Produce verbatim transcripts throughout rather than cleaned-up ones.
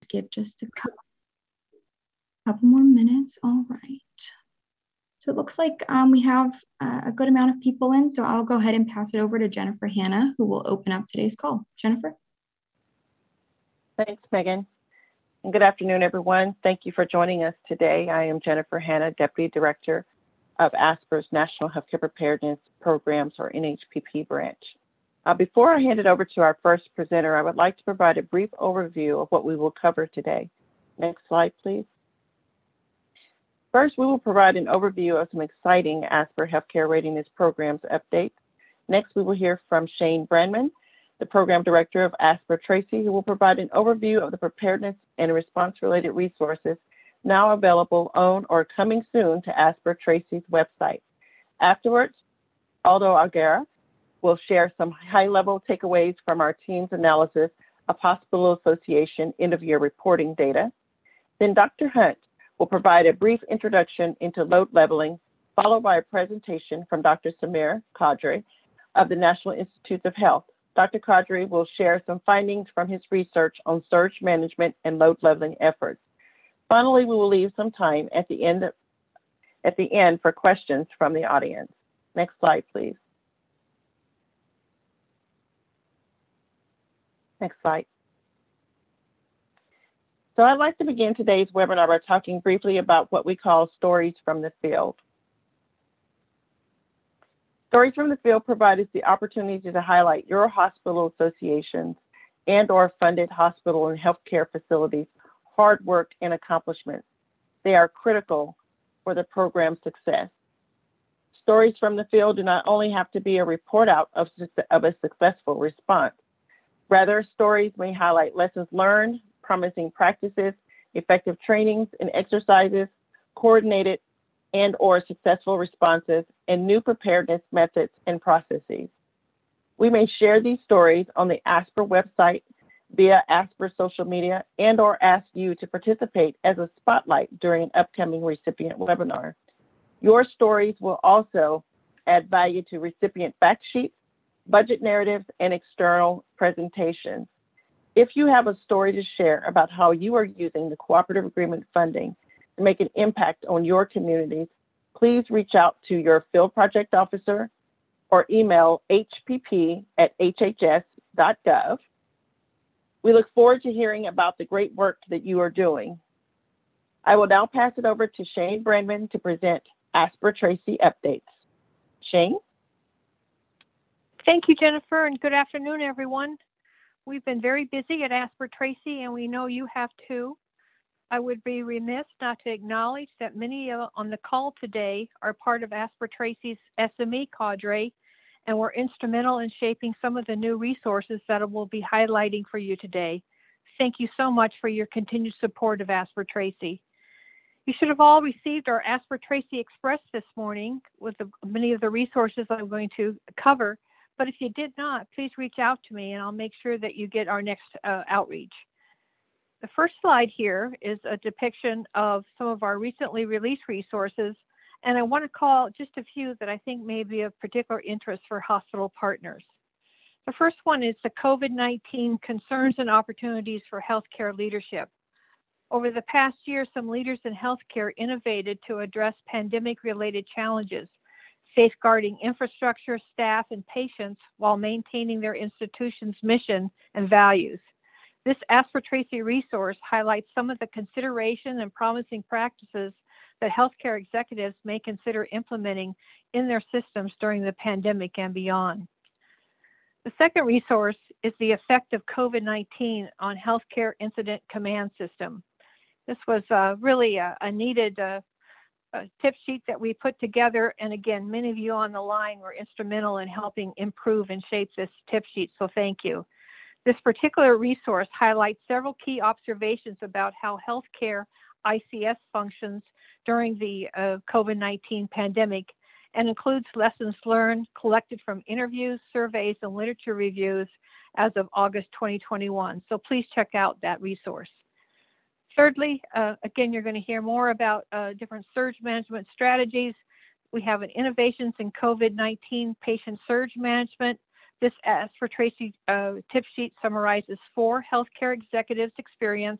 give just a couple, couple more minutes. All right. So it looks like um, we have uh, a good amount of people in, so I'll go ahead and pass it over to Jennifer Hanna, who will open up today's call. Jennifer? Thanks, Megan. And good afternoon, everyone. Thank you for joining us today. I am Jennifer Hanna, Deputy Director of ASPR's National Healthcare Preparedness Programs, or N H P P branch. Uh, before I hand it over to our first presenter, I would like to provide a brief overview of what we will cover today. Next slide, please. First, we will provide an overview of some exciting ASPR Healthcare Readiness Programs updates. Next, we will hear from Shane Brandman, the Program Director of ASPR Tracy, who will provide an overview of the preparedness and response-related resources now available on or coming soon to ASPR Tracy's website. Afterwards, Aldo Alguera will share some high-level takeaways from our team's analysis of Hospital Association end-of-year reporting data. Then Doctor Hunt will provide a brief introduction into load leveling, followed by a presentation from Doctor Samir Kadri of the National Institutes of Health. Doctor Kadri will share some findings from his research on surge management and load leveling efforts. Finally, we will leave some time at the end, at the end for questions from the audience. Next slide, please. Next slide. So I'd like to begin today's webinar by talking briefly about what we call stories from the field. Stories from the field provide us the opportunity to highlight your hospital associations and or funded hospital and healthcare facilities' hard work and accomplishments. They are critical for the program's success. Stories from the field do not only have to be a report out of, of a successful response. Rather, stories may highlight lessons learned, promising practices, effective trainings and exercises, coordinated and or successful responses, and new preparedness methods and processes. We may share these stories on the ASPR website via ASPR social media and or ask you to participate as a spotlight during an upcoming recipient webinar. Your stories will also add value to recipient fact sheets, budget narratives, and external presentations. If you have a story to share about how you are using the cooperative agreement funding to make an impact on your communities, please reach out to your field project officer or email h p p at h h s dot gov. We look forward to hearing about the great work that you are doing. I will now pass it over to Shane Brandman to present ASPR Tracy updates. Shane? Thank you, Jennifer, and good afternoon, everyone. We've been very busy at ASPR Tracy, and we know you have too. I would be remiss not to acknowledge that many on the call today are part of ASPR Tracy's S M E cadre, and were instrumental in shaping some of the new resources that I will be highlighting for you today. Thank you so much for your continued support of ASPR Tracy. You should have all received our ASPR Tracy Express this morning with the, many of the resources I'm going to cover. But if you did not, please reach out to me and I'll make sure that you get our next uh, outreach. The first slide here is a depiction of some of our recently released resources, and I want to call just a few that I think may be of particular interest for hospital partners. The first one is the COVID nineteen Concerns and Opportunities for Healthcare Leadership. Over the past year, some leaders in healthcare innovated to address pandemic-related challenges, safeguarding infrastructure, staff, and patients while maintaining their institution's mission and values. This ASPR Tracy resource highlights some of the consideration and promising practices that healthcare executives may consider implementing in their systems during the pandemic and beyond. The second resource is the effect of COVID nineteen on healthcare incident command system. This was uh, really a, a needed uh, a tip sheet that we put together. And again, many of you on the line were instrumental in helping improve and shape this tip sheet, so thank you. This particular resource highlights several key observations about how healthcare I C S functions during the uh, COVID nineteen pandemic, and includes lessons learned collected from interviews, surveys, and literature reviews as of August twenty twenty-one. So please check out that resource. Thirdly, uh, again, you're going to hear more about uh, different surge management strategies. We have an Innovations in COVID nineteen Patient Surge Management. This ASPR Tracy uh, tip sheet summarizes four healthcare executives' experience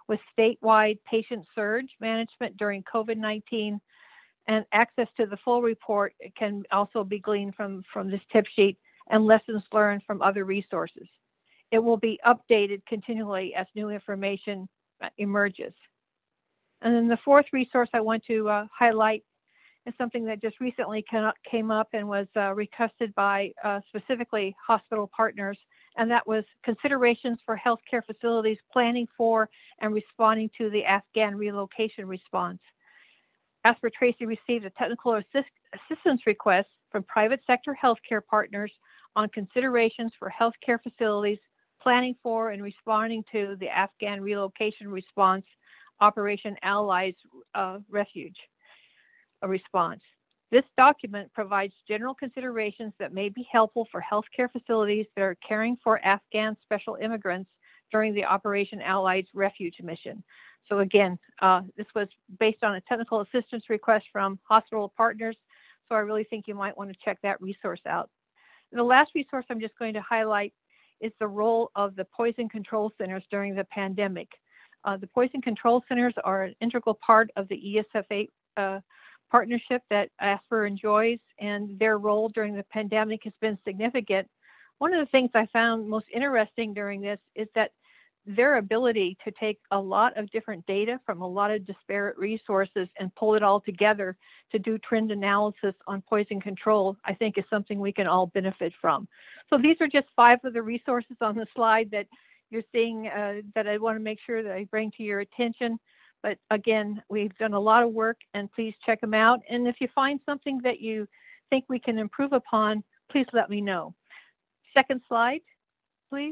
with statewide patient surge management during COVID nineteen, and access to the full report can also be gleaned from, from this tip sheet, and lessons learned from other resources. It will be updated continually as new information emerges. And then the fourth resource I want to uh, highlight is something that just recently came up and was uh, requested by uh, specifically hospital partners, and that was considerations for healthcare facilities planning for and responding to the Afghan relocation response. ASPR Tracy received a technical assist assistance request from private sector healthcare partners on considerations for healthcare facilities planning for and responding to the Afghan relocation response, Operation Allies uh, Refuge a response. This document provides general considerations that may be helpful for healthcare facilities that are caring for Afghan special immigrants during the Operation Allies Refuge mission. So again, uh, this was based on a technical assistance request from hospital partners, so I really think you might want to check that resource out. And the last resource I'm just going to highlight is the role of the poison control centers during the pandemic. Uh, the poison control centers are an integral part of the E S F A uh, partnership that ASPR enjoys, and their role during the pandemic has been significant. One of the things I found most interesting during this is that their ability to take a lot of different data from a lot of disparate resources and pull it all together to do trend analysis on poison control, I think is something we can all benefit from. So these are just five of the resources on the slide that you're seeing uh, that I want to make sure that I bring to your attention. But again, we've done a lot of work, and please check them out. And if you find something that you think we can improve upon, please let me know. Second slide, please.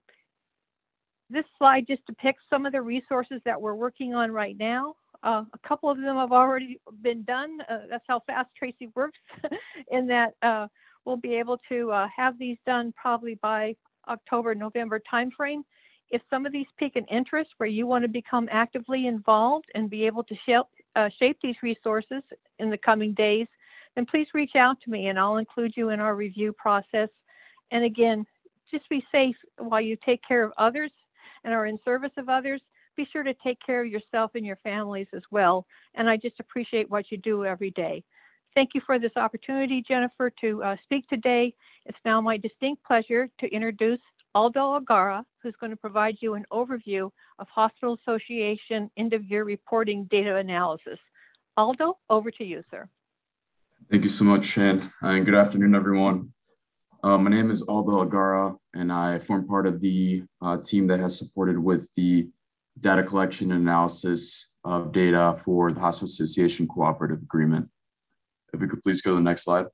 This slide just depicts some of the resources that we're working on right now. Uh, a couple of them have already been done. Uh, that's how fast Tracy works, in that uh, we'll be able to uh, have these done probably by October, November timeframe. If some of these pique an interest where you want to become actively involved and be able to shape, uh, shape these resources in the coming days, then please reach out to me and I'll include you in our review process. And again, just be safe while you take care of others and are in service of others. Be sure to take care of yourself and your families as well. And I just appreciate what you do every day. Thank you for this opportunity, Jennifer, to uh, speak today. It's now my distinct pleasure to introduce Aldo Agara, who's going to provide you an overview of Hospital Association end-of-year reporting data analysis. Aldo, over to you, sir. Thank you so much, Shan, and good afternoon, everyone. Uh, my name is Aldo Agara, and I form part of the uh, team that has supported with the data collection and analysis of data for the Hospital Association Cooperative Agreement. If we could please go to the next slide.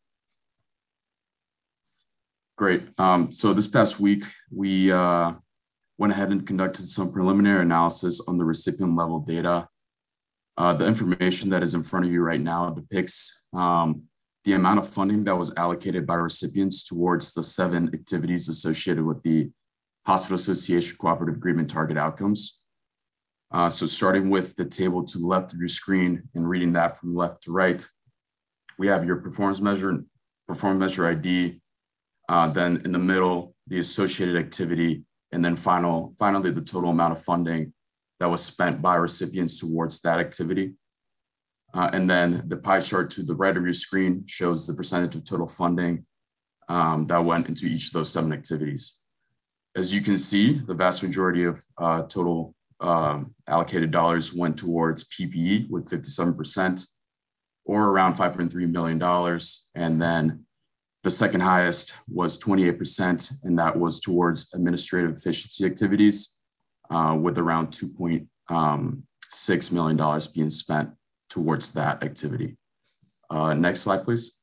Great. Um, so this past week, we uh, went ahead and conducted some preliminary analysis on the recipient level data. Uh, the information that is in front of you right now depicts um, the amount of funding that was allocated by recipients towards the seven activities associated with the Hospital Association Cooperative Agreement target outcomes. Uh, so starting with the table to the left of your screen and reading that from left to right, we have your performance measure, performance measure I D, uh, then in the middle, the associated activity, and then final, finally, the total amount of funding that was spent by recipients towards that activity. Uh, and then the pie chart to the right of your screen shows the percentage of total funding um, that went into each of those seven activities. As you can see, the vast majority of uh, total um, allocated dollars went towards P P E with fifty-seven percent, or around five point three million dollars. And then the second highest was twenty-eight percent, and that was towards administrative efficiency activities uh, with around two point six million dollars being spent towards that activity. Uh, next slide, please.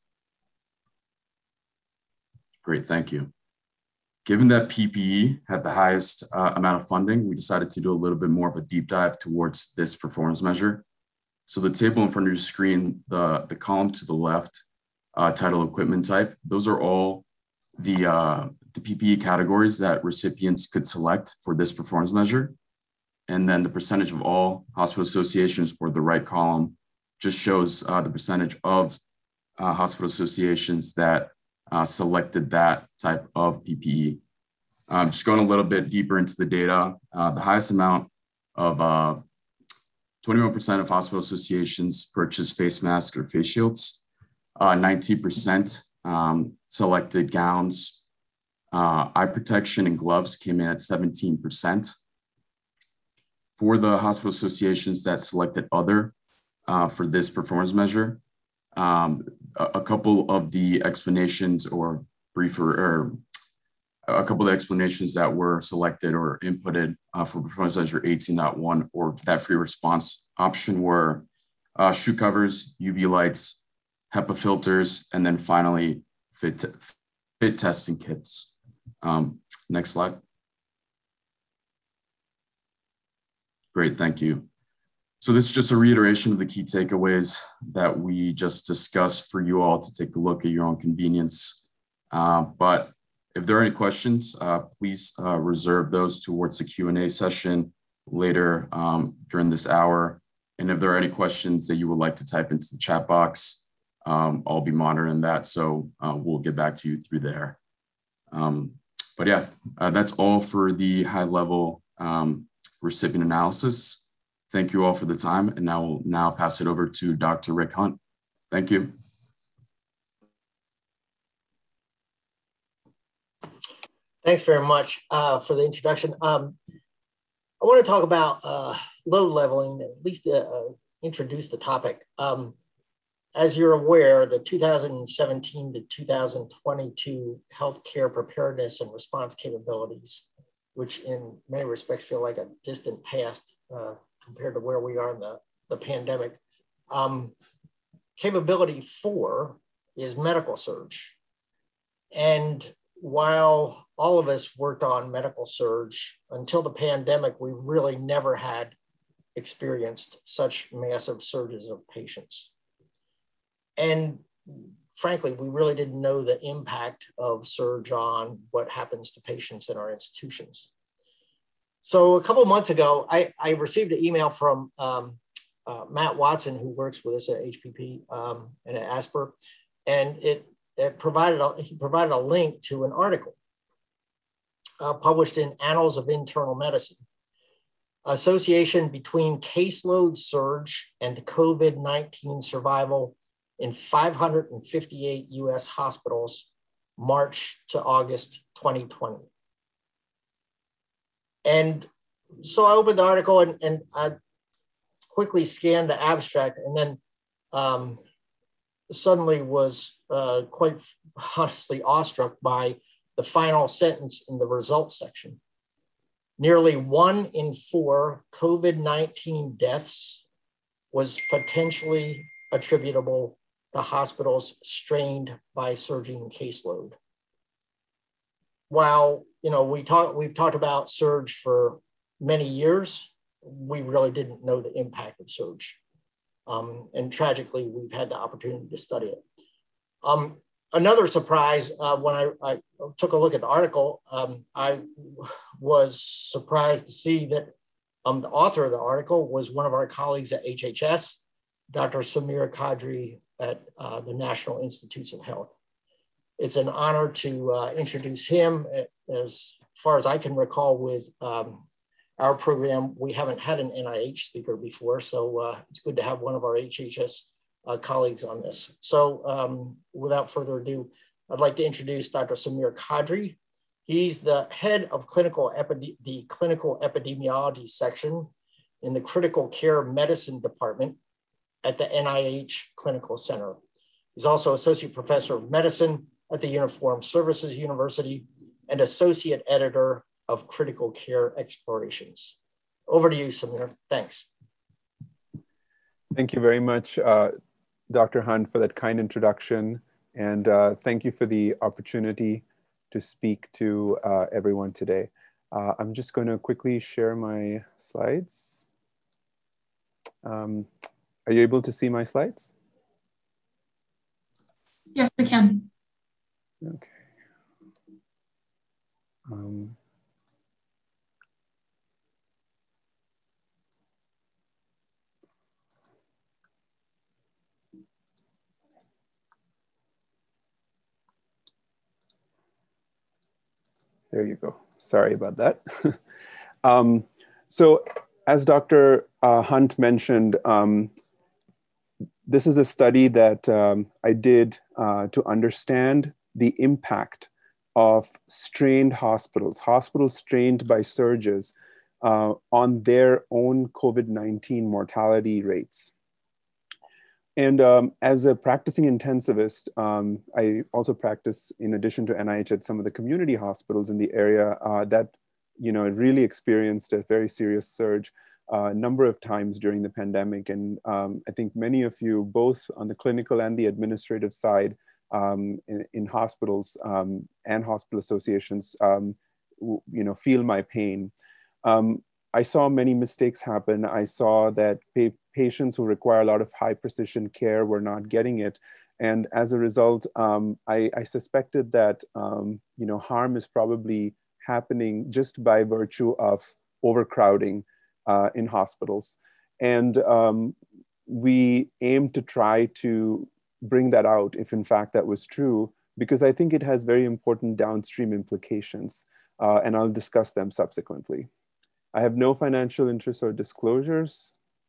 Great, thank you. Given that P P E had the highest uh, amount of funding, we decided to do a little bit more of a deep dive towards this performance measure. So the table in front of your screen, the, the column to the left, uh, title equipment type, those are all the, uh, the P P E categories that recipients could select for this performance measure. And then the percentage of all hospital associations, or the right column, just shows uh, the percentage of uh, hospital associations that uh, selected that type of P P E. Um, just going a little bit deeper into the data, uh, the highest amount of uh, twenty-one percent of hospital associations purchased face masks or face shields. Uh, nineteen percent um, selected gowns. Uh, eye protection and gloves came in at seventeen percent. For the hospital associations that selected other uh, for this performance measure, um, a, a couple of the explanations or briefer, or a couple of the explanations that were selected or inputted uh, for performance measure eighteen point one or that free response option were uh, shoe covers, U V lights, HEPA filters, and then finally fit, fit testing kits. Um, next slide. Great, thank you. So this is just a reiteration of the key takeaways that we just discussed for you all to take a look at your own convenience. Uh, but if there are any questions, uh, please uh, reserve those towards the Q and A session later um, during this hour. And if there are any questions that you would like to type into the chat box, um, I'll be monitoring that. So uh, we'll get back to you through there. Um, but yeah, uh, that's all for the high level um, recipient analysis. Thank you all for the time. And now we'll now pass it over to Doctor Rick Hunt. Thank you. Thanks very much uh, for the introduction. Um, I want to talk about uh, load leveling, at least uh, uh, introduce the topic. Um, as you're aware, the two thousand seventeen to two thousand twenty-two healthcare preparedness and response capabilities, which in many respects feel like a distant past uh, compared to where we are in the, the pandemic. Um, capability four is medical surge. And while all of us worked on medical surge, until the pandemic, we really never had experienced such massive surges of patients. And frankly, we really didn't know the impact of surge on what happens to patients in our institutions. So a couple of months ago, I, I received an email from um, uh, Matt Watson, who works with us at H P P um, and at ASPR, and it, it provided a, he provided a link to an article uh, published in Annals of Internal Medicine, association between caseload surge and COVID nineteen survival in five hundred fifty-eight U S hospitals, March to August twenty twenty. And so I opened the article and, and I quickly scanned the abstract, and then um, suddenly was uh, quite honestly awestruck by the final sentence in the results section. Nearly one in four COVID nineteen deaths was potentially attributable to hospitals strained by surging caseload. While you know we talk, we've talked about surge for many years, we really didn't know the impact of surge. Um, and tragically, we've had the opportunity to study it. Um, another surprise, uh, when I, I took a look at the article, um, I was surprised to see that um, the author of the article was one of our colleagues at H H S, Doctor Samir Kadri at uh, the National Institutes of Health. It's an honor to uh, introduce him. As far as I can recall with um, our program, we haven't had an N I H speaker before, so uh, it's good to have one of our H H S uh, colleagues on this. So um, without further ado, I'd like to introduce Doctor Samir Kadri. He's the head of clinical epide- the clinical epidemiology section in the critical care medicine department at the N I H Clinical Center. He's also associate professor of medicine at the Uniformed Services University and associate editor of Critical Care Explorations. Over to you, Samir. Thanks. Thank you very much, uh, Doctor Hunt, for that kind introduction. And uh, thank you for the opportunity to speak to uh, everyone today. Uh, I'm just going to quickly share my slides. Um, are you able to see my slides? Yes, we can. Okay. Um, There you go. Sorry about that. um, so as Doctor Uh, Hunt mentioned, um, this is a study that um, I did uh, to understand the impact of strained hospitals, hospitals strained by surges, uh, on their own COVID nineteen mortality rates. And um, as a practicing intensivist, um, I also practice in addition to N I H at some of the community hospitals in the area uh, that, you know, really experienced a very serious surge uh, a number of times during the pandemic. And um, I think many of you, both on the clinical and the administrative side um, in, in hospitals um, and hospital associations, um, you know, feel my pain. Um, I saw many mistakes happen. I saw that pa patients who require a lot of high precision care were not getting it. And as a result, um, I, I suspected that um, you know, harm is probably happening just by virtue of overcrowding uh, in hospitals. And um, we aim to try to bring that out if in fact that was true, because I think it has very important downstream implications. Uh, and I'll discuss them subsequently. I have no financial interests or disclosures.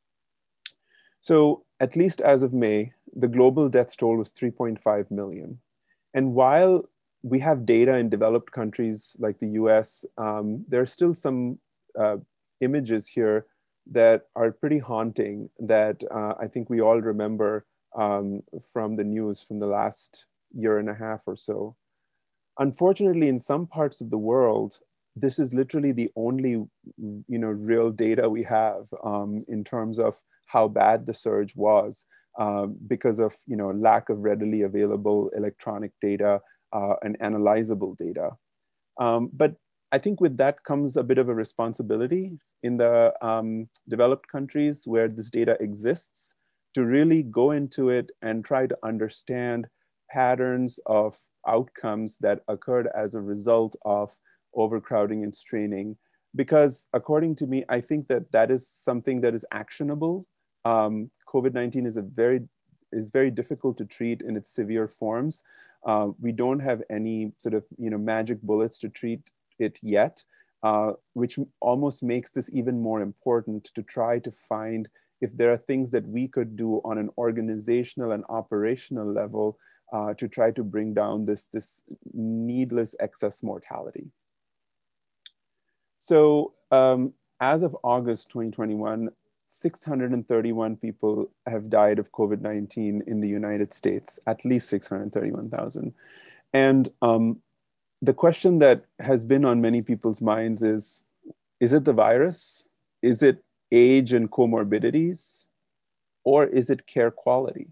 So at least as of May, the global death toll was three point five million. And while we have data in developed countries like the U S, um, there are still some uh, images here that are pretty haunting that uh, I think we all remember um, from the news from the last year and a half or so. Unfortunately, in some parts of the world, this is literally the only, you know, real data we have um, in terms of how bad the surge was um, because of, you know, lack of readily available electronic data uh, and analyzable data. Um, but I think with that comes a bit of a responsibility in the um, developed countries where this data exists to really go into it and try to understand patterns of outcomes that occurred as a result of overcrowding and straining. Because according to me, I think that that is something that is actionable. Um, COVID nineteen is a very, is very difficult to treat in its severe forms. Uh, we don't have any sort of, you know, magic bullets to treat it yet, uh, which almost makes this even more important to try to find if there are things that we could do on an organizational and operational level uh, to try to bring down this, this needless excess mortality. So um, as of August twenty twenty-one, six hundred thirty-one people have died of COVID nineteen in the United States, at least six hundred thirty-one thousand. And um, the question that has been on many people's minds is, is it the virus? Is it age and comorbidities? Or is it care quality?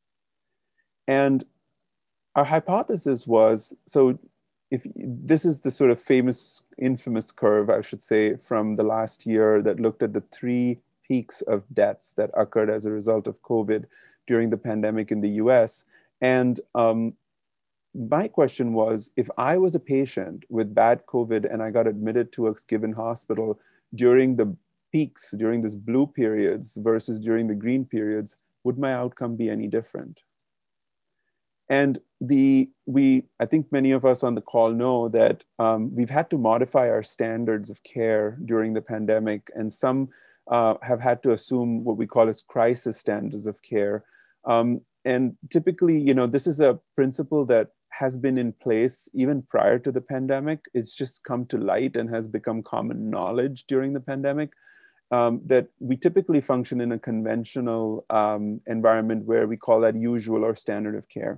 And our hypothesis was, so if this is the sort of famous, infamous curve, I should say, from the last year that looked at the three peaks of deaths that occurred as a result of COVID during the pandemic in the U S. And um, my question was, if I was a patient with bad COVID and I got admitted to a given hospital during the peaks, during these blue periods versus during the green periods, would my outcome be any different? And the, we, I think many of us on the call know that um, we've had to modify our standards of care during the pandemic, and some uh, have had to assume what we call as crisis standards of care. Um, and typically, you know, this is a principle that has been in place even prior to the pandemic. It's just come to light and has become common knowledge during the pandemic. Um, that we typically function in a conventional um, environment where we call that usual or standard of care.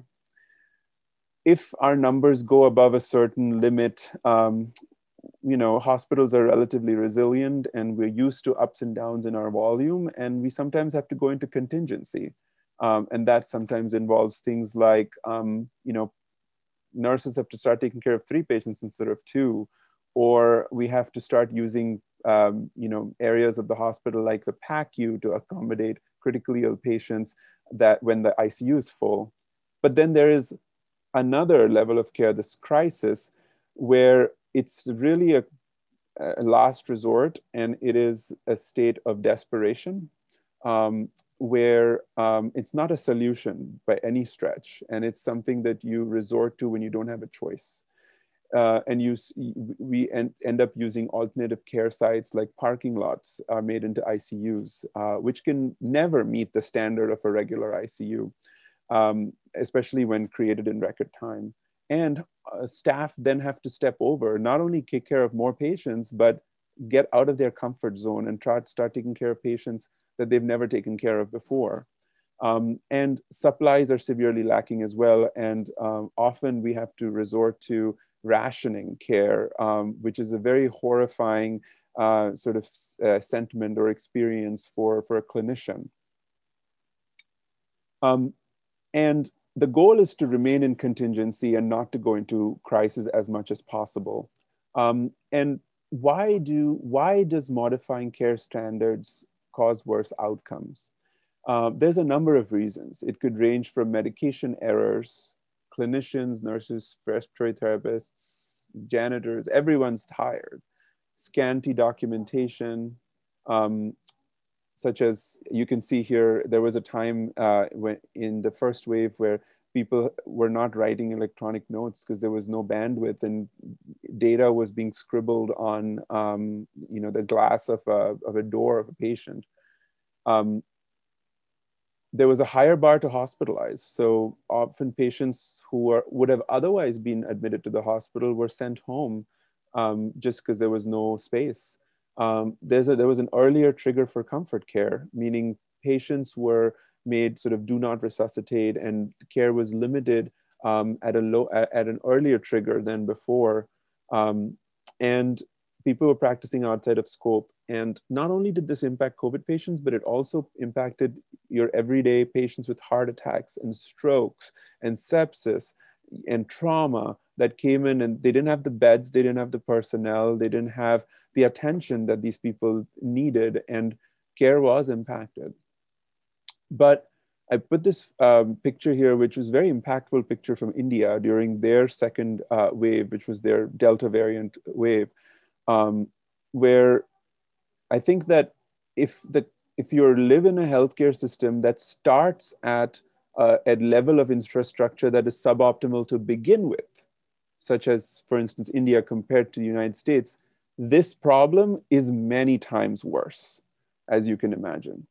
If our numbers go above a certain limit, um, you know, hospitals are relatively resilient and we're used to ups and downs in our volume, and we sometimes have to go into contingency. Um, and that sometimes involves things like, um, you know, nurses have to start taking care of three patients instead of two, or we have to start using Um, you know, areas of the hospital like the P A C U to accommodate critically ill patients that when the I C U is full. But then there is another level of care, this crisis, where it's really a, a last resort and it is a state of desperation um, where um, it's not a solution by any stretch. And it's something that you resort to when you don't have a choice. Uh, and use, we end, end up using alternative care sites like parking lots are made into I C Us, uh, which can never meet the standard of a regular I C U, um, especially when created in record time. And uh, staff then have to step over, not only take care of more patients, but get out of their comfort zone and try to start taking care of patients that they've never taken care of before. Um, and supplies are severely lacking as well. And um, often we have to resort to rationing care, um, which is a very horrifying uh, sort of uh, sentiment or experience for, for a clinician. Um, and the goal is to remain in contingency and not to go into crisis as much as possible. Um, and why, do, why does modifying care standards cause worse outcomes? Uh, there's a number of reasons. It could range from medication errors, clinicians, nurses, respiratory therapists, janitors, everyone's tired. Scanty documentation, um, such as you can see here, there was a time uh, when in the first wave where people were not writing electronic notes because there was no bandwidth and data was being scribbled on um, you know, the glass of a, of a door of a patient. Um, There was a higher bar to hospitalize. So often patients who are, would have otherwise been admitted to the hospital were sent home um, just because there was no space. Um, there's a, there was an earlier trigger for comfort care, meaning patients were made sort of do not resuscitate, and care was limited um, at, a low, at, at an earlier trigger than before. Um, and people were practicing outside of scope. And not only did this impact COVID patients, but it also impacted your everyday patients with heart attacks and strokes and sepsis and trauma that came in, and they didn't have the beds, they didn't have the personnel, they didn't have the attention that these people needed, and care was impacted. But I put this um, picture here, which was a very impactful picture from India during their second uh, wave, which was their Delta variant wave, um, where I think that if the if you live in a healthcare system that starts at uh, a level of infrastructure that is suboptimal to begin with, such as, for instance, India compared to the United States, this problem is many times worse, as you can imagine.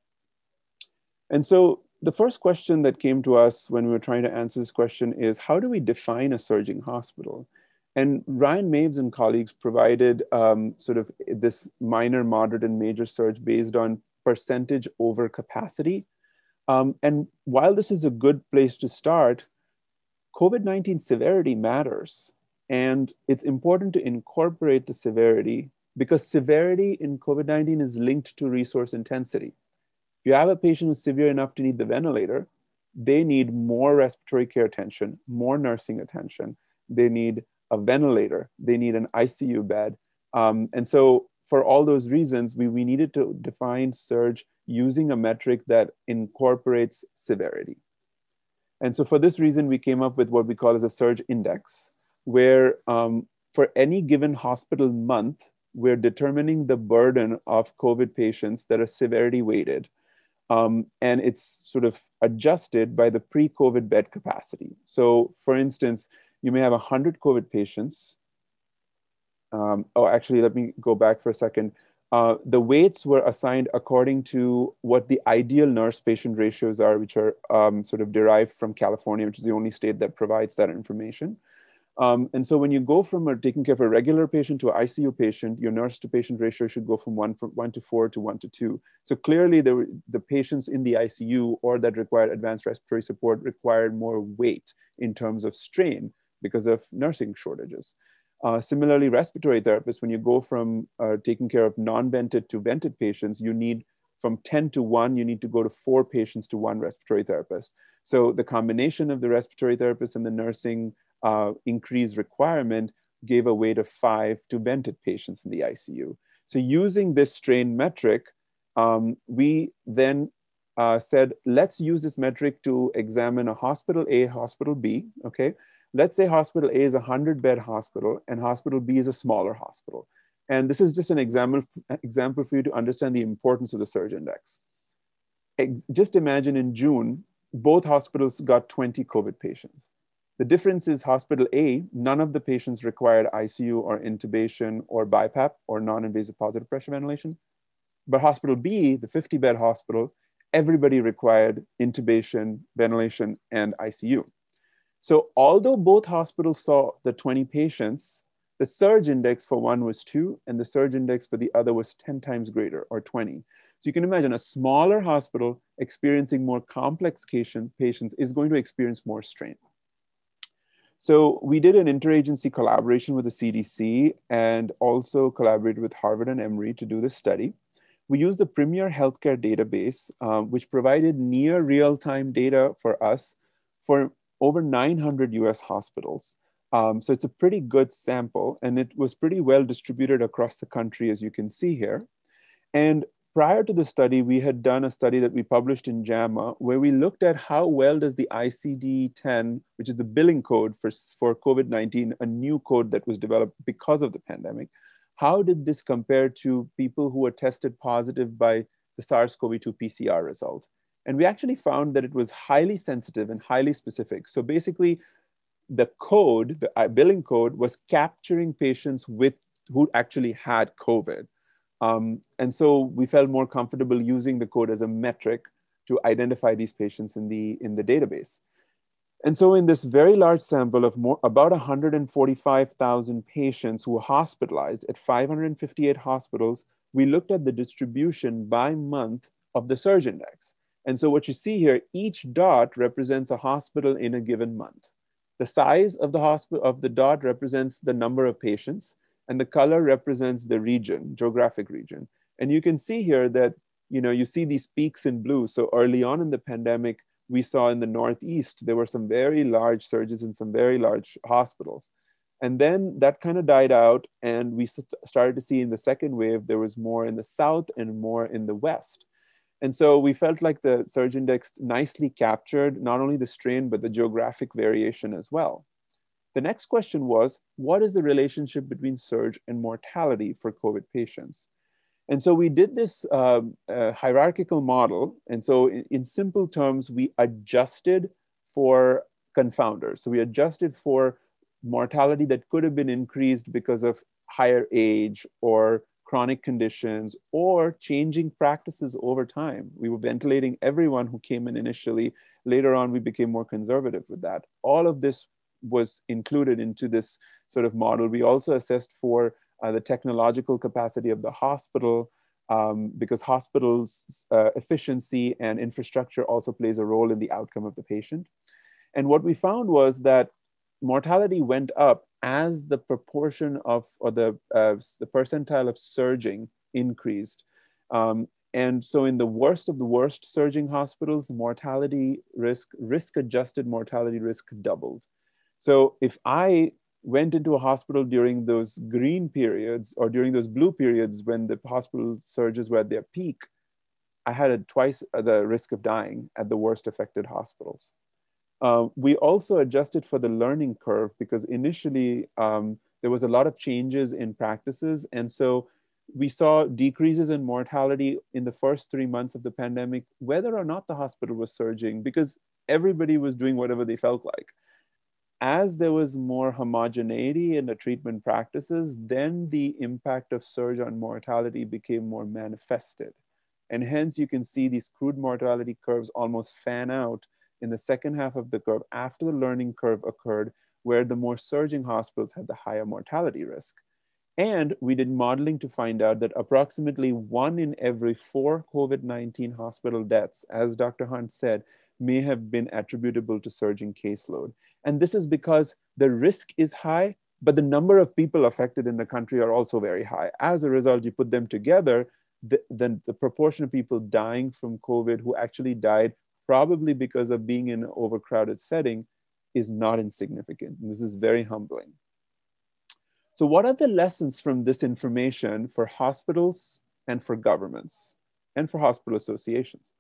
And so the first question that came to us when we were trying to answer this question is, how do we define a surging hospital? And Ryan Maves and colleagues provided um, sort of this minor, moderate, and major surge based on percentage over capacity. Um, and while this is a good place to start, COVID nineteen severity matters. And it's important to incorporate the severity, because severity in COVID nineteen is linked to resource intensity. If you have a patient who's severe enough to need the ventilator, they need more respiratory care attention, more nursing attention. They need a ventilator, they need an I C U bed. Um, and so for all those reasons, we, we needed to define surge using a metric that incorporates severity. And so for this reason, we came up with what we call as a surge index, where um, for any given hospital month, we're determining the burden of COVID patients that are severity weighted. Um, and it's sort of adjusted by the pre-COVID bed capacity. So for instance, you may have one hundred COVID patients. Um, oh, actually, let me go back for a second. Uh, the weights were assigned according to what the ideal nurse-patient ratios are, which are um, sort of derived from California, which is the only state that provides that information. Um, and so when you go from a, taking care of a regular patient to an I C U patient, your nurse-to-patient ratio should go from one, from one to four to one to two. So clearly, the, the patients in the I C U or that required advanced respiratory support required more weight in terms of strain because of nursing shortages. Uh, similarly, respiratory therapists, when you go from uh, taking care of non-vented to vented patients, you need from ten to one, you need to go to four patients to one respiratory therapist. So the combination of the respiratory therapist and the nursing uh, increased requirement gave a weight of five to vented patients in the I C U. So using this strain metric, um, we then uh, said, let's use this metric to examine a hospital A, hospital B, okay? Let's say hospital A is a one hundred bed hospital and hospital B is a smaller hospital. And this is just an example, example for you to understand the importance of the surge index. Ex- just imagine in June, both hospitals got twenty COVID patients. The difference is hospital A, none of the patients required I C U or intubation or B I P A P or non-invasive positive pressure ventilation. But hospital B, the fifty bed hospital, everybody required intubation, ventilation, and I C U. So although both hospitals saw the twenty patients, the surge index for one was two, and the surge index for the other was ten times greater, or twenty. So you can imagine a smaller hospital experiencing more complex patients is going to experience more strain. So we did an interagency collaboration with the C D C and also collaborated with Harvard and Emory to do this study. We used the Premier Healthcare database, um, which provided near real-time data for us for over nine hundred U S hospitals. Um, so it's a pretty good sample, and it was pretty well distributed across the country, as you can see here. And prior to the study, we had done a study that we published in JAMA, where we looked at how well does the I C D ten, which is the billing code for, for COVID nineteen, a new code that was developed because of the pandemic, how did this compare to people who were tested positive by the SARS CoV two P C R result? And we actually found that it was highly sensitive and highly specific. So basically, the code, the billing code, was capturing patients with who actually had COVID. Um, and so we felt more comfortable using the code as a metric to identify these patients in the, in the database. And so in this very large sample of more, about one hundred forty-five thousand patients who were hospitalized at five hundred fifty-eight hospitals, we looked at the distribution by month of the surge index. And so what you see here, each dot represents a hospital in a given month. The size of the hospital of the dot represents the number of patients, and the color represents the region, geographic region. And you can see here that, you know, you see these peaks in blue. So early on in the pandemic, we saw in the Northeast, there were some very large surges in some very large hospitals. And then that kind of died out, and we started to see in the second wave, there was more in the South and more in the West. And so we felt like the surge index nicely captured not only the strain, but the geographic variation as well. The next question was, what is the relationship between surge and mortality for COVID patients? And so we did this uh, uh, hierarchical model. And so in, in simple terms, we adjusted for confounders. So we adjusted for mortality that could have been increased because of higher age or chronic conditions or changing practices over time. We were ventilating everyone who came in initially. Later on, we became more conservative with that. All of this was included into this sort of model. We also assessed for uh, the technological capacity of the hospital, um, because hospitals' uh, efficiency and infrastructure also plays a role in the outcome of the patient. And what we found was that mortality went up as the proportion of, or the, uh, the percentile of surging increased. Um, and so in the worst of the worst surging hospitals, mortality risk, risk-adjusted mortality risk doubled. So if I went into a hospital during those green periods or during those blue periods when the hospital surges were at their peak, I had a twice the risk of dying at the worst affected hospitals. Uh, we also adjusted for the learning curve because initially um, there was a lot of changes in practices. And so we saw decreases in mortality in the first three months of the pandemic, whether or not the hospital was surging, because everybody was doing whatever they felt like. As there was more homogeneity in the treatment practices, then the impact of surge on mortality became more manifested. And hence you can see these crude mortality curves almost fan out in the second half of the curve after the learning curve occurred, where the more surging hospitals had the higher mortality risk. And we did modeling to find out that approximately one in every four COVID nineteen hospital deaths, as Doctor Hunt said, may have been attributable to surging caseload. And this is because the risk is high, but the number of people affected in the country are also very high. As a result, you put them together, the, the, the proportion of people dying from COVID who actually died probably because of being in an overcrowded setting is not insignificant. This is very humbling. So what are the lessons from this information for hospitals and for governments and for hospital associations?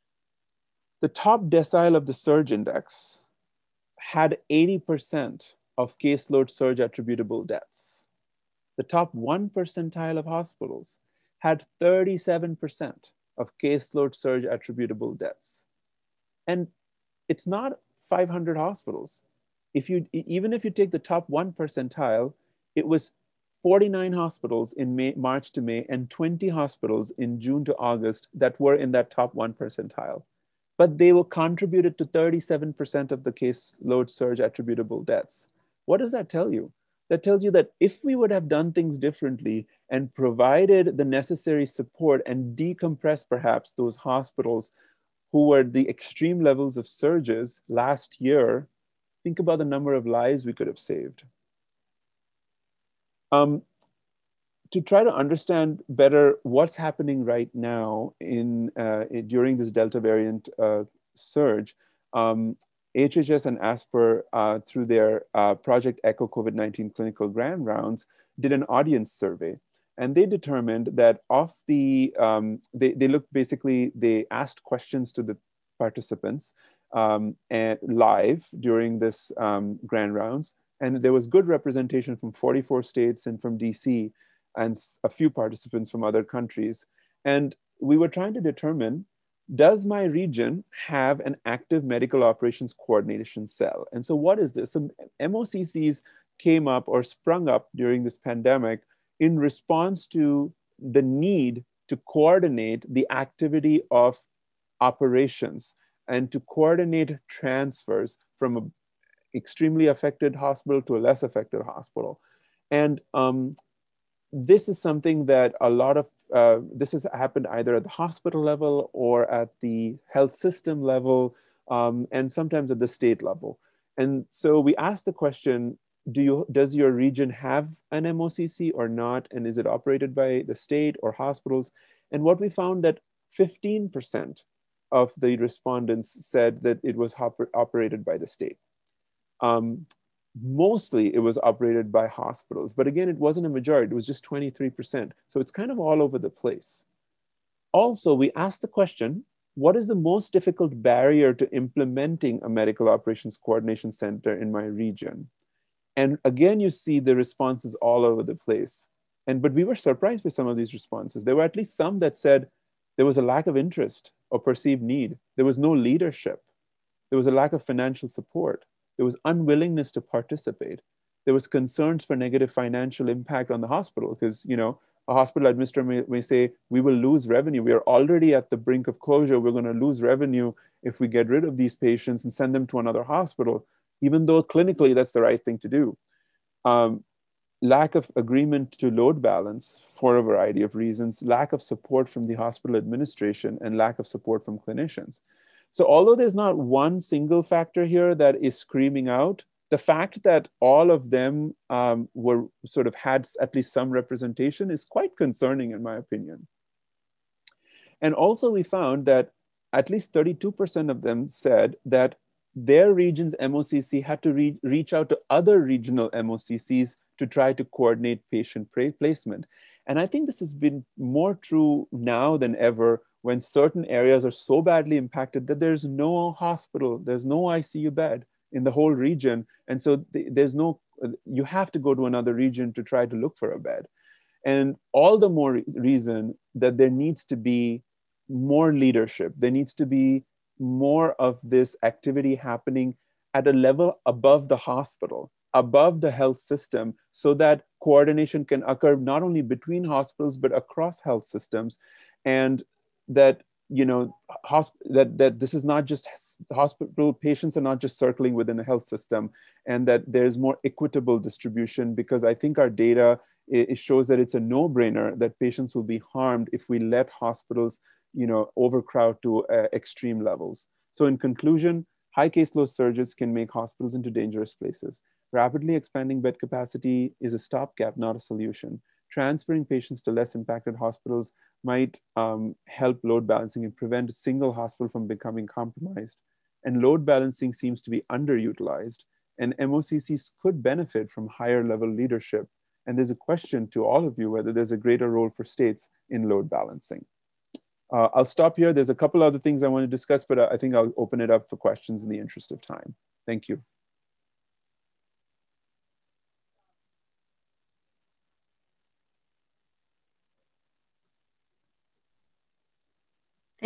The top decile of the surge index had eighty percent of caseload surge attributable deaths. The top one percentile of hospitals had thirty-seven percent of caseload surge attributable deaths. And it's not five hundred hospitals. if you, even if you take the top one percentile, it was forty-nine hospitals in May, March to May, and twenty hospitals in June to August that were in that top one percentile. But they were contributed to thirty-seven percent of the caseload surge attributable deaths. What does that tell you? That tells you that if we would have done things differently and provided the necessary support and decompressed perhaps those hospitals who were at the extreme levels of surges last year, think about the number of lives we could have saved. Um, to try to understand better what's happening right now in, uh, in during this Delta variant uh, surge, um, H H S and ASPR, uh, through their uh, Project Echo COVID nineteen clinical grand rounds, did an audience survey. And they determined that of the, um, they, they looked basically, they asked questions to the participants um, and live during this um, grand rounds. And there was good representation from forty-four states and from D C and a few participants from other countries. And we were trying to determine, does my region have an active medical operations coordination cell? And so what is this? So M O C Cs came up or sprung up during this pandemic in response to the need to coordinate the activity of operations and to coordinate transfers from an extremely affected hospital to a less affected hospital. And um, this is something that a lot of, uh, this has happened either at the hospital level or at the health system level, um, and sometimes at the state level. And so we asked the question, do you, does your region have an M O C C or not? And is it operated by the state or hospitals? And what we found that fifteen percent of the respondents said that it was operated by the state. Um, Mostly it was operated by hospitals, but again, it wasn't a majority, it was just twenty-three percent. So it's kind of all over the place. Also, we asked the question, what is the most difficult barrier to implementing a medical operations coordination center in my region? And again, you see the responses all over the place. And, but we were surprised by some of these responses. There were at least some that said there was a lack of interest or perceived need. There was no leadership. There was a lack of financial support. There was unwillingness to participate. There was concerns for negative financial impact on the hospital because, you know, a hospital administrator may, may say, we will lose revenue. We are already at the brink of closure. We're going to lose revenue if we get rid of these patients and send them to another hospital, even though clinically that's the right thing to do. Um, lack of agreement to load balance for a variety of reasons, lack of support from the hospital administration, and lack of support from clinicians. So although there's not one single factor here that is screaming out, the fact that all of them um, were sort of had at least some representation is quite concerning in my opinion. And also we found that at least thirty-two percent of them said that their region's M O C C had to re reach out to other regional M O C Cs to try to coordinate patient placement. And I think this has been more true now than ever when certain areas are so badly impacted that there's no hospital, there's no I C U bed in the whole region. And so th there's no, you have to go to another region to try to look for a bed. And all the more re reason that there needs to be more leadership. There needs to be more of this activity happening at a level above the hospital, above the health system, so that coordination can occur not only between hospitals, but across health systems. And that, you know, that, that this is not just hospital patients are not just circling within the health system, and that there's more equitable distribution, because I think our data, it shows that it's a no-brainer that patients will be harmed if we let hospitals, you know, overcrowd to uh, extreme levels. So in conclusion, high caseload surges can make hospitals into dangerous places. Rapidly expanding bed capacity is a stopgap, not a solution. Transferring patients to less impacted hospitals might um, help load balancing and prevent a single hospital from becoming compromised. And load balancing seems to be underutilized, and M O C Cs could benefit from higher level leadership. And there's a question to all of you whether there's a greater role for states in load balancing. Uh, I'll stop here. There's a couple other things I want to discuss, but I think I'll open it up for questions in the interest of time. Thank you.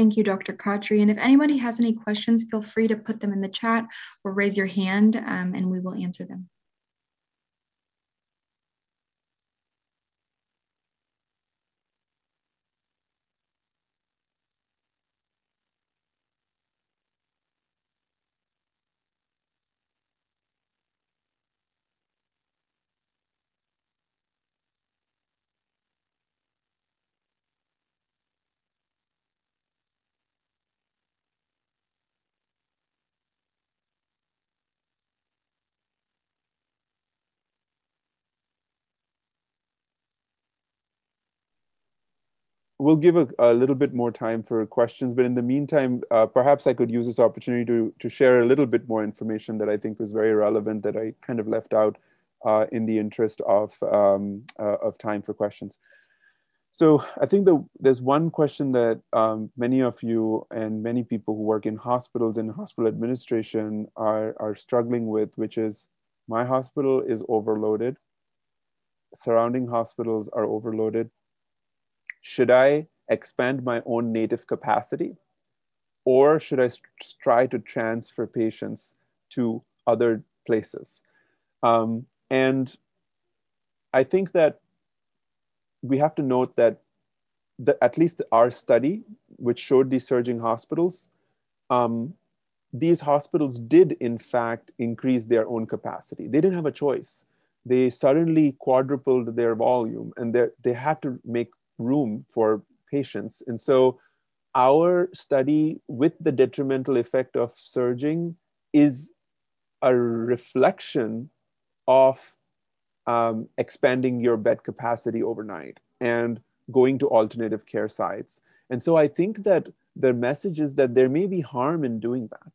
Thank you, Doctor Khatri. And if anybody has any questions, feel free to put them in the chat or raise your hand um, and we will answer them. We'll give a, a little bit more time for questions, but in the meantime, uh, perhaps I could use this opportunity to, to share a little bit more information that I think was very relevant that I kind of left out uh, in the interest of, um, uh, of time for questions. So I think the, there's one question that um, many of you and many people who work in hospitals and hospital administration are, are struggling with, which is, my hospital is overloaded. Surrounding hospitals are overloaded. Should I expand my own native capacity, or should I try to transfer patients to other places? Um, and I think that we have to note that the, at least our study, which showed these surging hospitals, um, these hospitals did in fact increase their own capacity. They didn't have a choice. They suddenly quadrupled their volume and they had to make room for patients. And so our study with the detrimental effect of surging is a reflection of um, expanding your bed capacity overnight and going to alternative care sites. And so I think that the message is that there may be harm in doing that.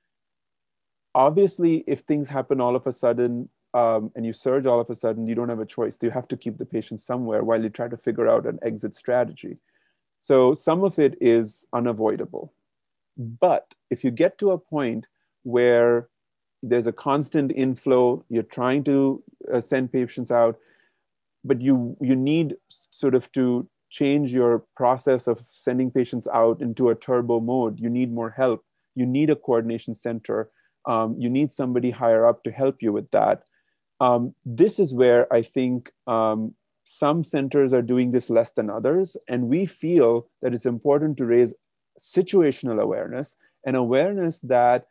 Obviously, if things happen all of a sudden, Um, and you surge all of a sudden, you don't have a choice. You have to keep the patient somewhere while you try to figure out an exit strategy. So some of it is unavoidable. But if you get to a point where there's a constant inflow, you're trying to uh, send patients out, but you, you need sort of to change your process of sending patients out into a turbo mode. You need more help. You need a coordination center. Um, you need somebody higher up to help you with that. Um, this is where I think um, some centers are doing this less than others. And we feel that it's important to raise situational awareness and awareness that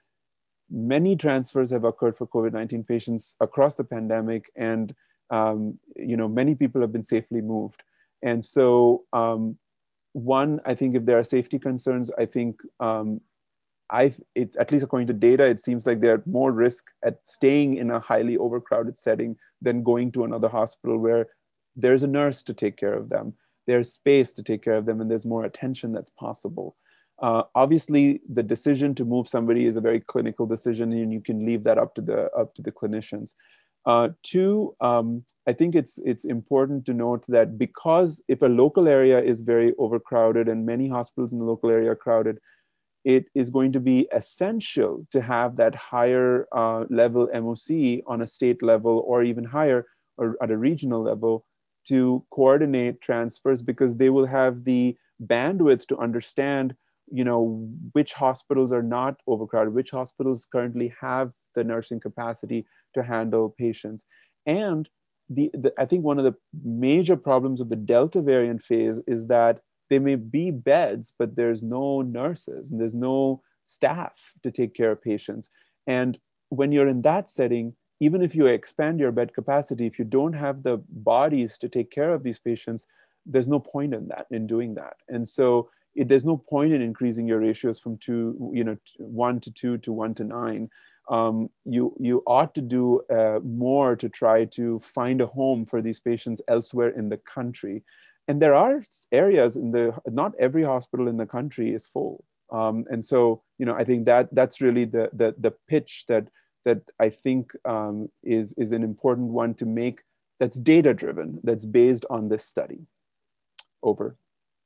many transfers have occurred for COVID nineteen patients across the pandemic. And um, you know, many people have been safely moved. And so um, one, I think if there are safety concerns, I think um, I've, it's at least according to data, it seems like there's more risk at staying in a highly overcrowded setting than going to another hospital where there's a nurse to take care of them, there's space to take care of them, and there's more attention that's possible. Uh, obviously, the decision to move somebody is a very clinical decision, and you can leave that up to the up to the clinicians. Uh, two, um, I think it's it's important to note that because if a local area is very overcrowded and many hospitals in the local area are crowded, it is going to be essential to have that higher uh, level M O C on a state level or even higher or at a regional level to coordinate transfers, because they will have the bandwidth to understand, you know, which hospitals are not overcrowded, which hospitals currently have the nursing capacity to handle patients. And the, the I think one of the major problems of the Delta variant phase is that there may be beds, but there's no nurses and there's no staff to take care of patients. And when you're in that setting, even if you expand your bed capacity, if you don't have the bodies to take care of these patients, there's no point in that, in doing that. And so it, there's no point in increasing your ratios from two, you know, one to two to one to nine. Um, you, you ought to do uh, more to try to find a home for these patients elsewhere in the country. And there are areas in the, not every hospital in the country is full. Um, and so, you know, I think that that's really the, the, the pitch that, that I think um, is, is an important one to make, that's data driven, that's based on this study. Over.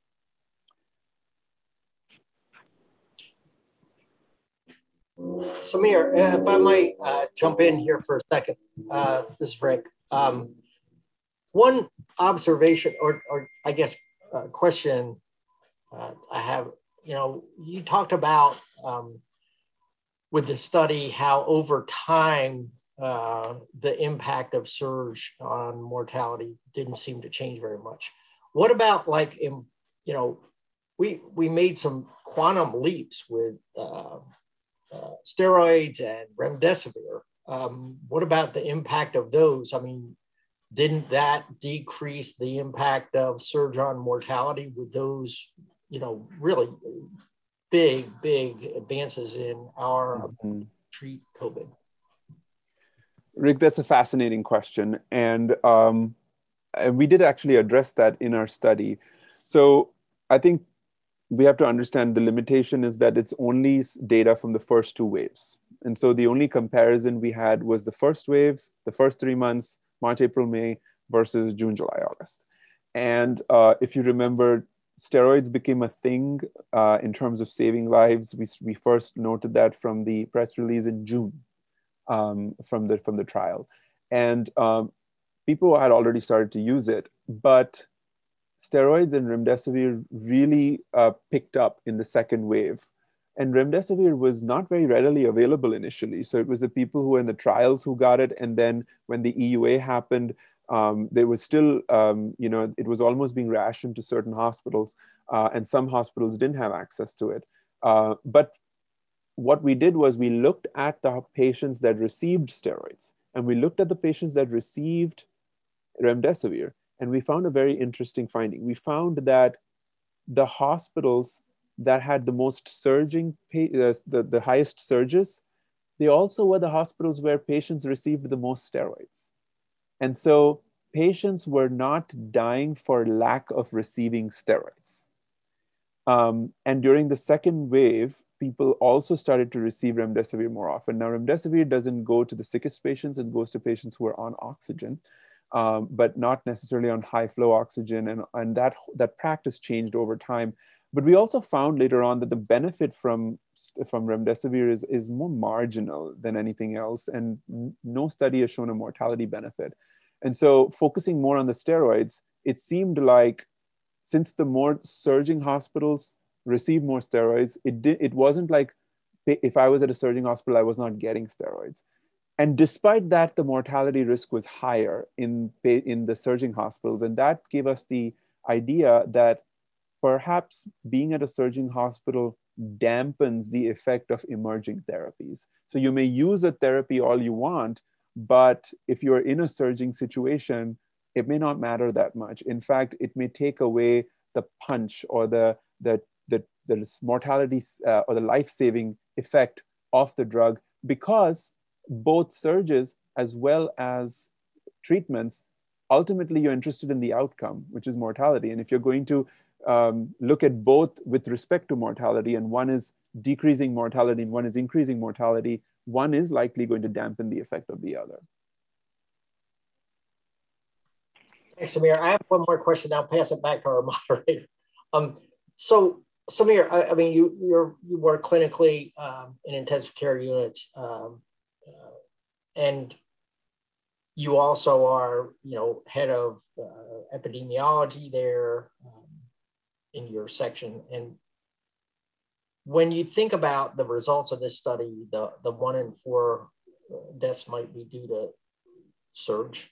Samir, if I might uh, jump in here for a second, uh, this is Rick. Um, one observation, or, or I guess uh, question uh, I have, you know, you talked about um, with the study how over time uh, the impact of surge on mortality didn't seem to change very much. What about like, in, you know, we we made some quantum leaps with uh, uh, steroids and remdesivir. Um, what about the impact of those? I mean, didn't that decrease the impact of surge on mortality with those, you know, really big, big advances in our Mm-hmm. treat COVID? Rick, that's a fascinating question. And um, we did actually address that in our study. So I think we have to understand the limitation is that it's only data from the first two waves. And so the only comparison we had was the first wave, the first three months, March, April, May, versus June, July, August. And uh, if you remember, steroids became a thing uh, in terms of saving lives. We, we first noted that from the press release in June um, from, the, from the trial. And um, people had already started to use it, but steroids and remdesivir really uh, picked up in the second wave. And remdesivir was not very readily available initially. So it was the people who were in the trials who got it. And then when the E U A happened, um, there was still, um, you know, it was almost being rationed to certain hospitals. Uh, and some hospitals didn't have access to it. Uh, but what we did was we looked at the patients that received steroids. And we looked at the patients that received remdesivir. And we found a very interesting finding. We found that the hospitals that had the most surging, uh, the, the highest surges, they also were the hospitals where patients received the most steroids. And so patients were not dying for lack of receiving steroids. Um, and during the second wave, people also started to receive remdesivir more often. Now, remdesivir doesn't go to the sickest patients, it goes to patients who are on oxygen. Um, but not necessarily on high flow oxygen. And, and that, that practice changed over time. But we also found later on that the benefit from, from remdesivir is, is more marginal than anything else. And no study has shown a mortality benefit. And so focusing more on the steroids, it seemed like since the more surging hospitals received more steroids, it, did, it wasn't like if I was at a surging hospital, I was not getting steroids. And despite that, the mortality risk was higher in, in the surging hospitals. And that gave us the idea that perhaps being at a surging hospital dampens the effect of emerging therapies. So you may use a therapy all you want, but if you're in a surging situation, it may not matter that much. In fact, it may take away the punch or the, the, the, the mortality uh, or the life-saving effect of the drug, because both surges as well as treatments, ultimately you're interested in the outcome, which is mortality. And if you're going to um, look at both with respect to mortality, and one is decreasing mortality and one is increasing mortality, one is likely going to dampen the effect of the other. Thanks, Samir. I have one more question. I'll pass it back to our moderator. Um, so, Samir, I, I mean, you you're, you work clinically um, in intensive care units. Um, Uh, and you also are, you know, head of uh, epidemiology there um, in your section. And when you think about the results of this study, the, the one in four deaths might be due to surge,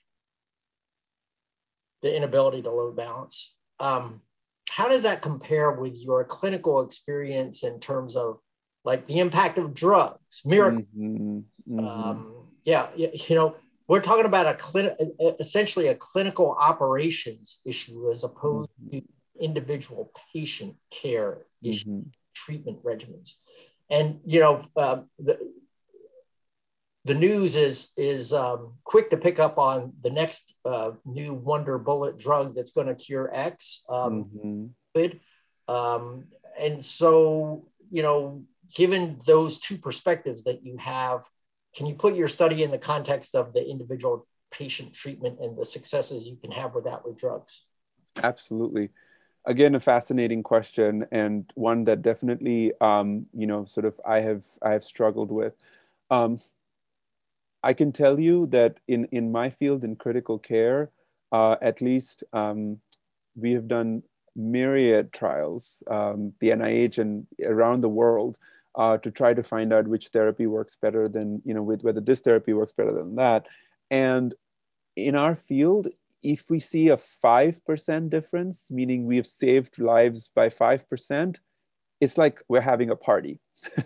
the inability to load balance. Um, how does that compare with your clinical experience in terms of like the impact of drugs, miracle? Mm-hmm. Mm-hmm. Um, yeah, you know, we're talking about a clinic, essentially a clinical operations issue as opposed mm-hmm. to individual patient care issue, mm-hmm. treatment regimens. And, you know, uh, the, the news is, is um, quick to pick up on the next uh, new wonder bullet drug that's going to cure X. Um, mm-hmm. um, and so, you know, given those two perspectives that you have, can you put your study in the context of the individual patient treatment and the successes you can have with that with drugs? Absolutely. Again, a fascinating question, and one that definitely, um, you know, sort of I have I have struggled with. Um, I can tell you that in in my field in critical care, uh, at least um, we have done myriad trials, um, the N I H and around the world, uh, to try to find out which therapy works better than, you know, with whether this therapy works better than that. And in our field, if we see a five percent difference, meaning we have saved lives by five percent, it's like we're having a party.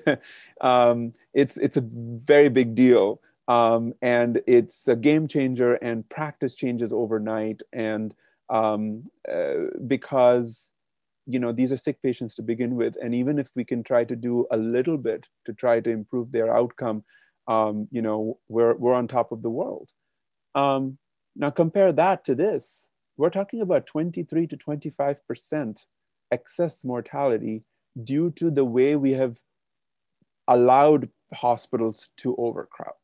um, it's, it's a very big deal. Um, and it's a game changer, and practice changes overnight. And um, uh, because, you know, these are sick patients to begin with. And even if we can try to do a little bit to try to improve their outcome, um, you know, we're, we're on top of the world. Um, now compare that to this. We're talking about twenty-three to twenty-five percent excess mortality due to the way we have allowed hospitals to overcrowd.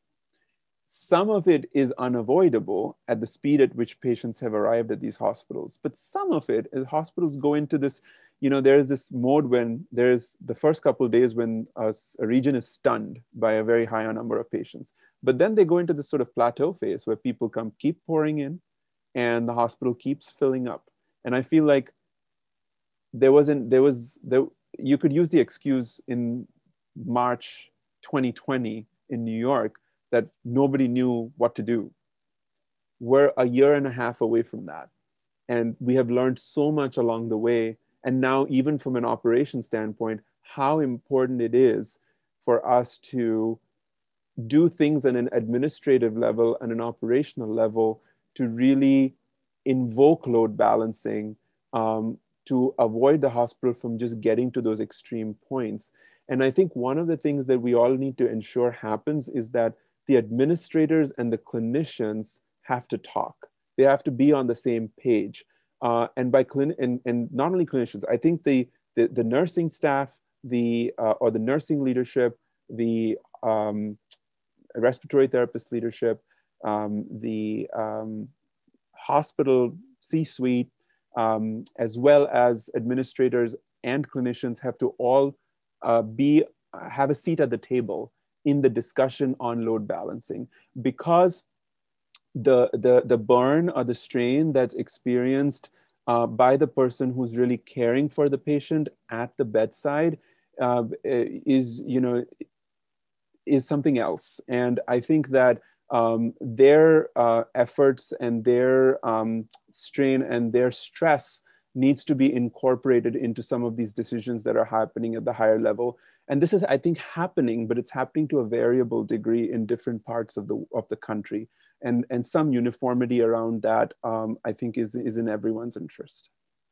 Some of it is unavoidable at the speed at which patients have arrived at these hospitals, but some of it is hospitals go into this, you know, there's this mode when there's the first couple of days when a, a region is stunned by a very high number of patients, but then they go into this sort of plateau phase where people come, keep pouring in, and the hospital keeps filling up. And I feel like there wasn't, there was, there, you could use the excuse in March twenty twenty in New York that nobody knew what to do. We're a year and a half away from that. And we have learned so much along the way. And now, even from an operation standpoint, how important it is for us to do things on an administrative level and an operational level to really invoke load balancing, um, to avoid the hospital from just getting to those extreme points. And I think one of the things that we all need to ensure happens is that the administrators and the clinicians have to talk. They have to be on the same page. Uh, and by clin and, and not only clinicians, I think the, the, the nursing staff, the, uh, or the nursing leadership, the um, respiratory therapist leadership, um, the um, hospital C-suite, um, as well as administrators and clinicians have to all uh, be, have a seat at the table in the discussion on load balancing, because the, the, the burn or the strain that's experienced uh, by the person who's really caring for the patient at the bedside uh, is, you know, is something else. And I think that um, their uh, efforts and their um, strain and their stress needs to be incorporated into some of these decisions that are happening at the higher level. And this is, I think, happening, but it's happening to a variable degree in different parts of the, of the country. And, and some uniformity around that, um, I think, is, is in everyone's interest.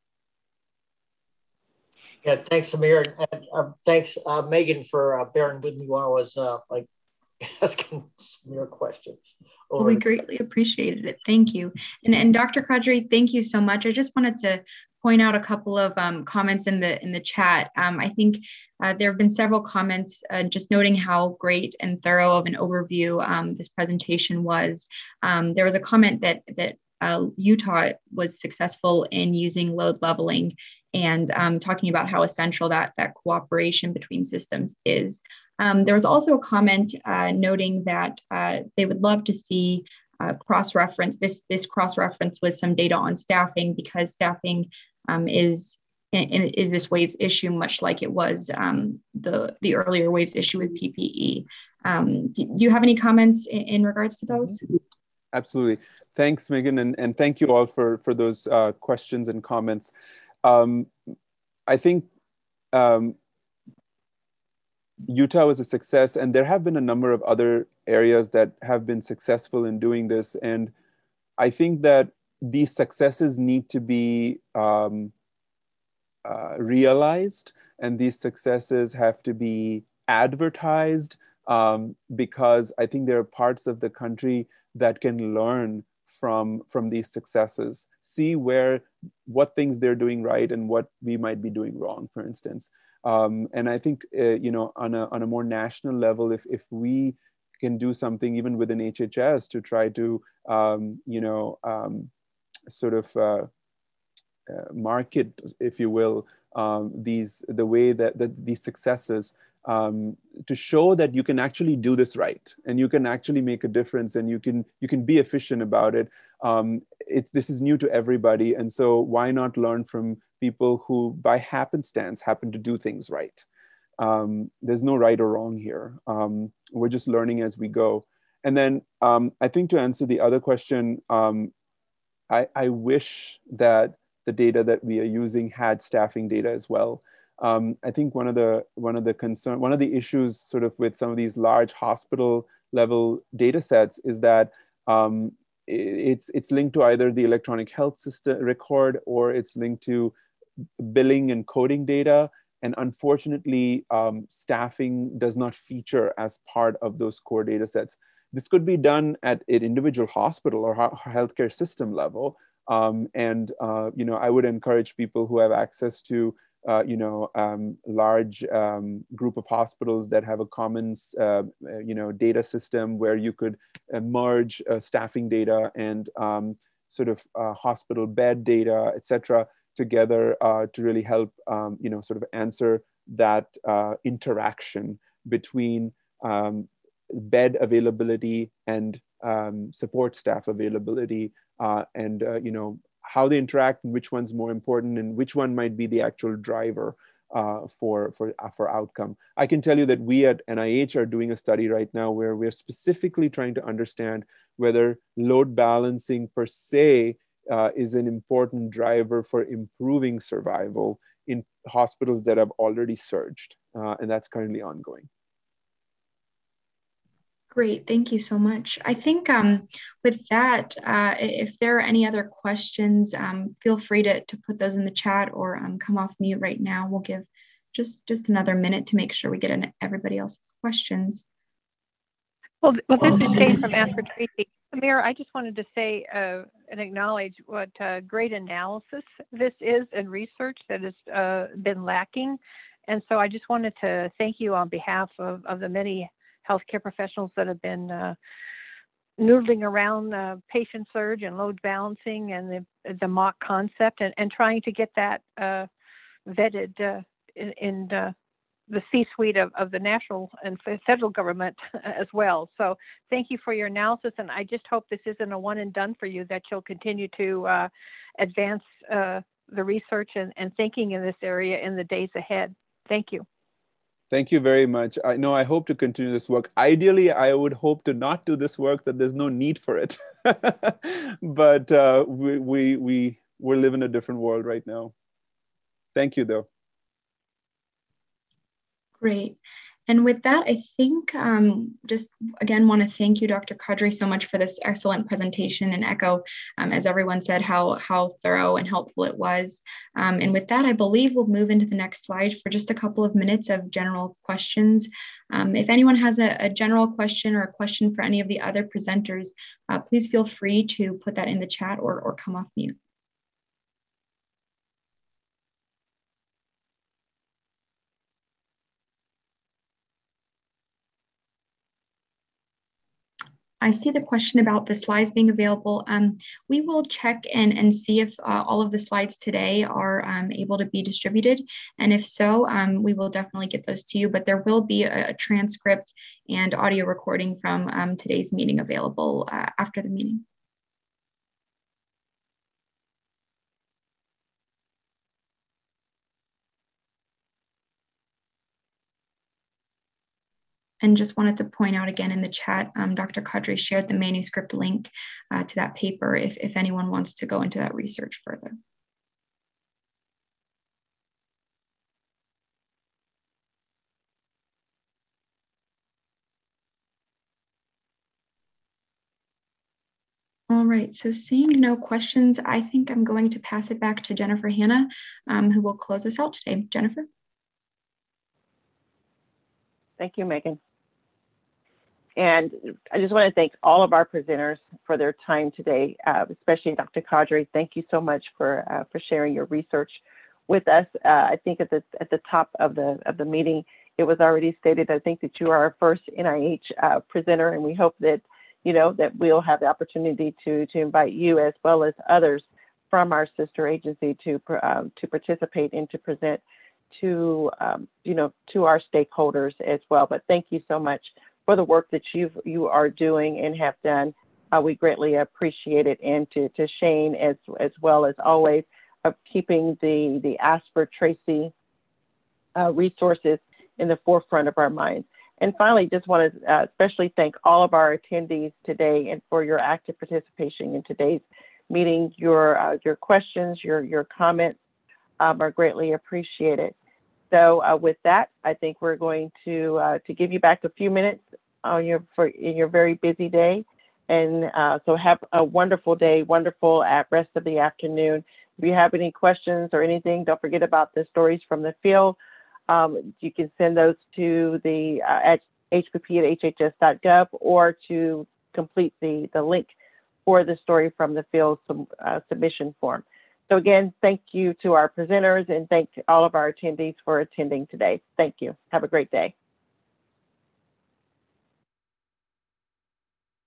Yeah, thanks, Amir. And uh, thanks, uh, Megan, for uh, bearing with me while I was uh, like asking some of your questions. Well, we greatly appreciated it. Thank you. And, and Doctor Kadri, thank you so much. I just wanted to point out a couple of um, comments in the in the chat. Um, I think uh, there have been several comments uh, just noting how great and thorough of an overview um, this presentation was. Um, there was a comment that that uh, Utah was successful in using load leveling and um, talking about how essential that that cooperation between systems is. Um, there was also a comment uh, noting that uh, they would love to see uh, cross-reference, this, this cross-reference with some data on staffing, because staffing um, is, is this waves issue, much like it was um, the, the earlier waves issue with P P E. Um, do, do you have any comments in, in regards to those? Absolutely. Thanks, Megan, and, and thank you all for, for those uh, questions and comments. Um, I think um, Utah was a success, and there have been a number of other areas that have been successful in doing this. And I think that these successes need to be um, uh, realized, and these successes have to be advertised, um, because I think there are parts of the country that can learn from, from these successes, see where, what things they're doing right and what we might be doing wrong, for instance. Um, and I think, uh, you know, on a, on a more national level, if, if we can do something even within H H S to try to, um, you know, um, sort of uh, uh, market, if you will, um, these, the way that, that these successes, um, to show that you can actually do this right, and you can actually make a difference, and you can, you can be efficient about it. Um, it's this is new to everybody, and so why not learn from people who, by happenstance, happen to do things right? Um, there's no right or wrong here. Um, we're just learning as we go. And then um, I think to answer the other question, um, I, I wish that the data that we are using had staffing data as well. Um, I think one of the one of the concern, one of the issues sort of with some of these large hospital level data sets is that um, it's it's linked to either the electronic health system record, or it's linked to billing and coding data. And unfortunately, um, staffing does not feature as part of those core data sets. This could be done at an individual hospital or healthcare system level. Um, and, uh, you know, I would encourage people who have access to, uh, you know, um, large um, group of hospitals that have a common, uh, you know, data system where you could uh, merge uh, staffing data and um, sort of uh, hospital bed data, et cetera, together uh, to really help, um, you know, sort of answer that uh, interaction between um, bed availability and um, support staff availability, uh, and uh, you know, how they interact and which one's more important and which one might be the actual driver uh, for, for, uh, for outcome. I can tell you that we at N I H are doing a study right now where we're specifically trying to understand whether load balancing per se uh, is an important driver for improving survival in hospitals that have already surged. Uh, and that's currently ongoing. Great, thank you so much. I think um, with that, uh, if there are any other questions, um, feel free to, to put those in the chat or um, come off mute right now. We'll give just, just another minute to make sure we get in everybody else's questions. Well, well this is Jane from Ask for Tracy. Amir, I just wanted to say uh, and acknowledge what uh, great analysis this is and research that has uh, been lacking. And so I just wanted to thank you on behalf of, of the many healthcare professionals that have been uh, noodling around uh, patient surge and load balancing and the, the mock concept and, and trying to get that uh, vetted uh, in, in uh, the C-suite of, of the national and federal government as well. So thank you for your analysis. And I just hope this isn't a one and done for you, that you'll continue to uh, advance uh, the research and, and thinking in this area in the days ahead. Thank you. Thank you very much. I know I hope to continue this work. Ideally, I would hope to not do this work, that there's no need for it. But uh, we, we, we, we live in a different world right now. Thank you, though. Great. And with that, I think um, just again want to thank you, Doctor Kadri, so much for this excellent presentation and echo, um, as everyone said, how, how thorough and helpful it was. Um, and with that, I believe we'll move into the next slide for just a couple of minutes of general questions. Um, if anyone has a, a general question or a question for any of the other presenters, uh, please feel free to put that in the chat or, or come off mute. I see the question about the slides being available. Um, we will check and, and see if uh, all of the slides today are um, able to be distributed. And if so, um, we will definitely get those to you, but there will be a, a transcript and audio recording from um, today's meeting available uh, after the meeting. And just wanted to point out again in the chat, um, Doctor Kadri shared the manuscript link uh, to that paper if, if anyone wants to go into that research further. All right, so seeing no questions, I think I'm going to pass it back to Jennifer Hanna, um, who will close us out today. Jennifer? Thank you, Megan. And I just want to thank all of our presenters for their time today, uh, especially Doctor Kadri. Thank you so much for uh, for sharing your research with us. Uh, I think at the at the top of the of the meeting, it was already stated. I think that you are our first N I H uh, presenter, and we hope that you know that we'll have the opportunity to to invite you as well as others from our sister agency to uh, to participate and to present to um, you know to our stakeholders as well. But thank you so much for the work that you you are doing and have done Uh, we greatly appreciate it, and to, to Shane as, as well as always, of keeping the, the ASPR Tracy uh, resources in the forefront of our minds. And finally, just want to uh, especially thank all of our attendees today and for your active participation in today's meeting. Your, uh, your questions, your, your comments um, are greatly appreciated. So uh, with that, I think we're going to, uh, to give you back a few minutes on your, for, in your very busy day. And uh, so have a wonderful day, wonderful at rest of the afternoon. If you have any questions or anything, don't forget about the stories from the field. Um, you can send those to the uh, at H P P at H H S dot gov or to complete the, the link for the story from the field sub, uh, submission form. So again, thank you to our presenters and thank all of our attendees for attending today. Thank you. Have a great day.